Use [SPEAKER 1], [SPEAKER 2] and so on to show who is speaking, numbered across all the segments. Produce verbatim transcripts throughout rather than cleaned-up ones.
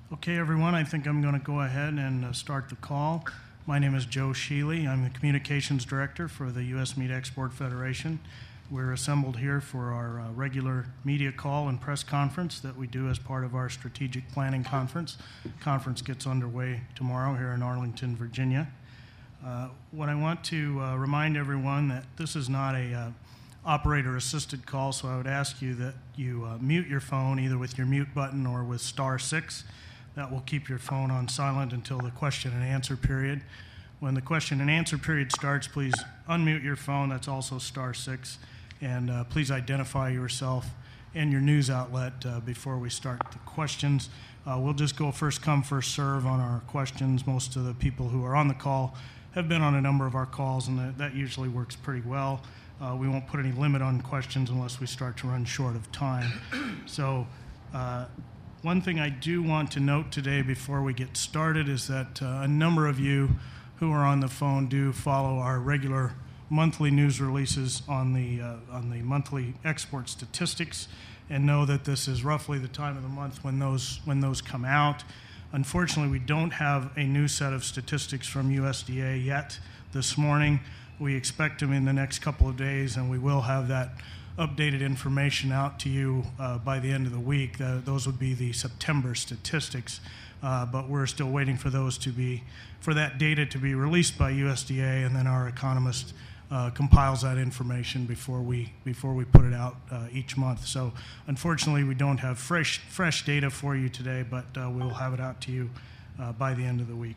[SPEAKER 1] Okay, everyone, I think I'm going to go ahead and uh, start the call. My name is Joe Sheely. I'm the Communications Director for the U S Meat Export Federation. We're assembled here for our uh, regular media call and press conference that we do as part of our strategic planning conference. Conference gets underway tomorrow here in Arlington, Virginia. Uh, what I want to uh, remind everyone that this is not a uh, operator-assisted call, so I would ask you that you uh, mute your phone either with your mute button or with star six. That will keep your phone on silent until the question and answer period. When the question and answer period starts, please unmute your phone. That's also star six. And uh, please identify yourself and your news outlet uh, before we start the questions. Uh, we'll just go first come, first serve on our questions. Most of the people who are on the call have been on a number of our calls, and that, that usually works pretty well. Uh, we won't put any limit on questions unless we start to run short of time. So uh, one thing I do want to note today before we get started is that uh, a number of you who are on the phone do follow our regular monthly news releases on the uh, on the monthly export statistics, and know that this is roughly the time of the month when those when those come out. Unfortunately, we don't have a new set of statistics from U S D A yet this morning. We expect them in the next couple of days, and we will have that updated information out to you uh, by the end of the week. The, those would be the September statistics, uh, but we're still waiting for those to be, for that data to be released by U S D A, and then our economist uh, compiles that information before we before we put it out uh, each month. So unfortunately, we don't have fresh fresh data for you today, but uh, we'll have it out to you uh, by the end of the week.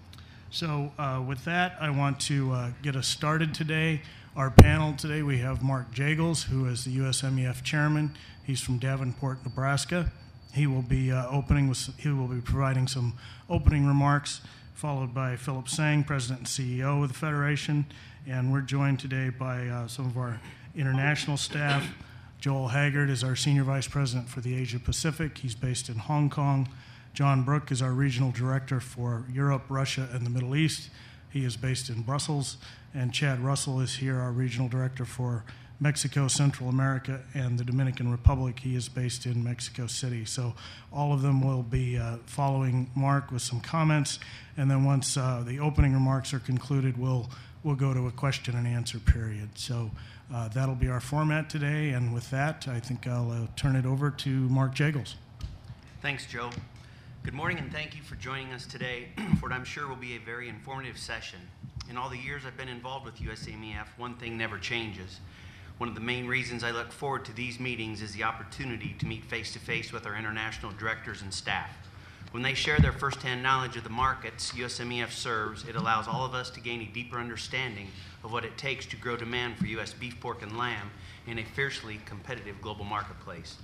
[SPEAKER 1] So uh, with that, I want to uh, get us started today. Our panel today, we have Mark Jagels, who is the U S M E F chairman. He's from Davenport, Nebraska. He will be uh, opening with, he will be providing some opening remarks, followed by Philip Sang, president and C E O of the Federation. And we're joined today by uh, some of our international staff. Joel Haggard is our senior vice president for the Asia Pacific. He's based in Hong Kong. John Brook is our regional director for Europe, Russia, and the Middle East. He is based in Brussels. And Chad Russell is here, our regional director for Mexico, Central America, and the Dominican Republic. He is based in Mexico City. So all of them will be uh, following Mark with some comments. And then once uh, the opening remarks are concluded, we'll, we'll go to a question and answer period. So uh, that'll be our format today. And with that, I think I'll uh, turn it over to Mark Jagels.
[SPEAKER 2] Thanks, Joe. Good morning, and thank you for joining us today for what I'm sure will be a very informative session. In all the years I've been involved with U S M E F, one thing never changes. One of the main reasons I look forward to these meetings is the opportunity to meet face-to-face with our international directors and staff. When they share their firsthand knowledge of the markets U S M E F serves, it allows all of us to gain a deeper understanding of what it takes to grow demand for U S beef, pork, and lamb in a fiercely competitive global marketplace.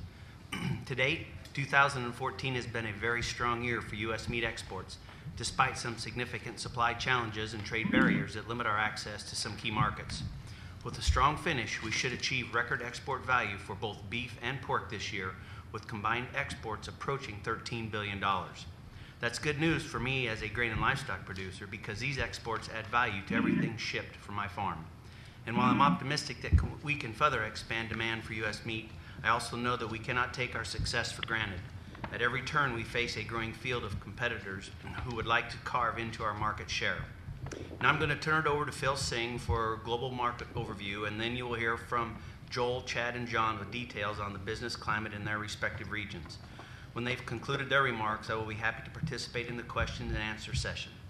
[SPEAKER 2] To date, two thousand fourteen has been a very strong year for U S meat exports, despite some significant supply challenges and trade barriers that limit our access to some key markets. With a strong finish, we should achieve record export value for both beef and pork this year, with combined exports approaching thirteen billion dollars. That's good news for me as a grain and livestock producer, because these exports add value to everything shipped from my farm. And while I'm optimistic that we can further expand demand for U S meat, I also know that we cannot take our success for granted. At every turn, we face a growing field of competitors who would like to carve into our market share. Now I'm going to turn it over to Phil Singh for a global market overview, and then you will hear from Joel, Chad, and John with details on the business climate in their respective regions. When they've concluded their remarks, I will be happy to participate in the question and answer session.